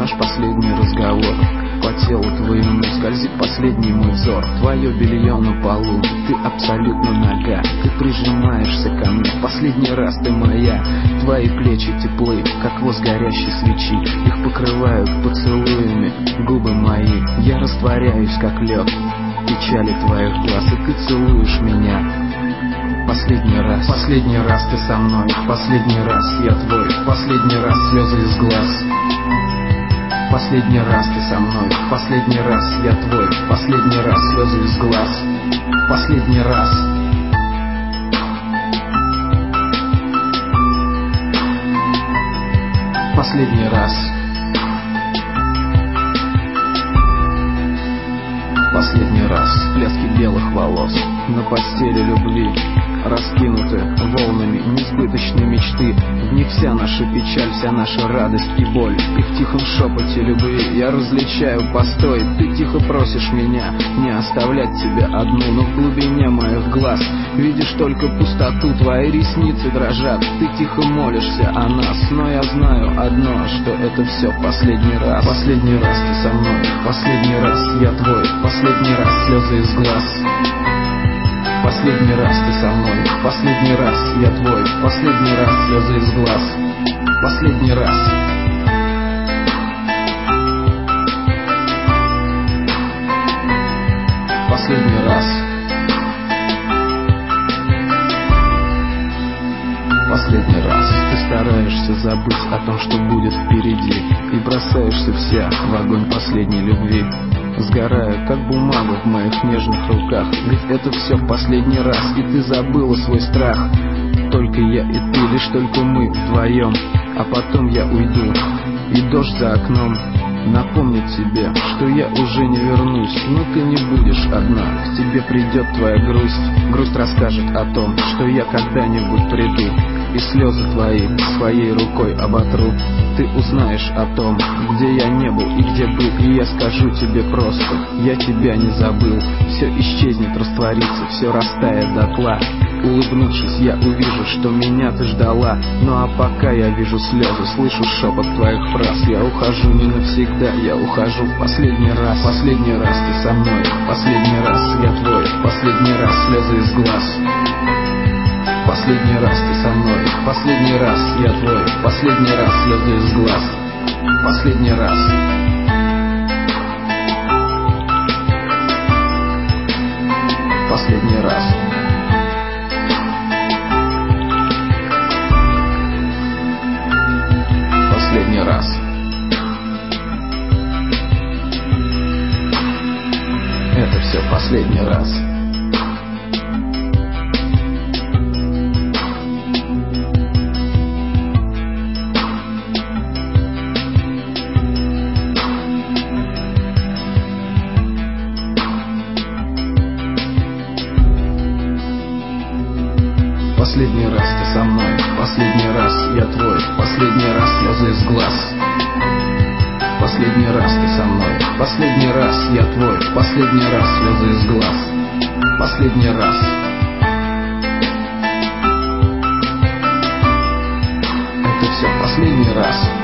наш последний разговор. По телу твоему скользит последний мой взор. Твое белье на полу, ты абсолютно нага. Ты прижимаешься ко мне, последний раз ты моя. Твои плечи теплы, как воск горящей свечи. Их покрывают поцелуями губы мои. Я растворяюсь, как лед в печали твоих глаз, и ты целуешь меня. Последний раз ты со мной, последний раз я твой, последний раз слезы из глаз. Последний раз ты со мной, последний раз я твой, последний раз слезы из глаз. Последний раз. Последний раз. Последний раз. Всплески белых волос на постели любви, раскинуты волнами несбыточной мечты. В них вся наша печаль, вся наша радость и боль. И в тихом шепоте любви я различаю постой. Ты тихо просишь меня не оставлять тебя одну, но в глубине моих глаз видишь только пустоту. Твои ресницы дрожат, ты тихо молишься о нас, но я знаю одно, что это все последний раз. Последний раз ты со мной, последний раз я твой, последний раз слезы из глаз. Последний раз ты со мной, последний раз я твой, последний раз слезы из глаз. Последний раз. Последний раз. Последний раз. Ты стараешься забыть о том, что будет впереди, и бросаешься вся в огонь последней любви. Сгораю, как бумага в моих нежных руках, ведь это все в последний раз, и ты забыла свой страх. Только я и ты, лишь только мы вдвоем, а потом я уйду, и дождь за окном напомнит тебе, что я уже не вернусь. Но ты не будешь одна, к тебе придет твоя грусть. Грусть расскажет о том, что я когда-нибудь приду, и слезы твои своей рукой оботру. Ты узнаешь о том, где я не был и где был, и я скажу тебе просто: я тебя не забыл. Все исчезнет, растворится, все растает дотла. Улыбнувшись, я увижу, что меня ты ждала. Ну а пока я вижу слезы, слышу шепот твоих фраз. Я ухожу не навсегда, я ухожу в последний раз. Последний раз ты со мной, последний раз я твой, последний раз слезы из глаз. Последний раз ты со мной, последний раз я твой, последний раз слезы из глаз. Последний раз. Последний раз. Последний раз. Это все последний раз. Последний раз ты со мной, последний раз я твой, последний раз слезы из глаз. Последний раз ты со мной, последний раз я твой, последний раз слезы из глаз. Последний раз. Это все последний раз.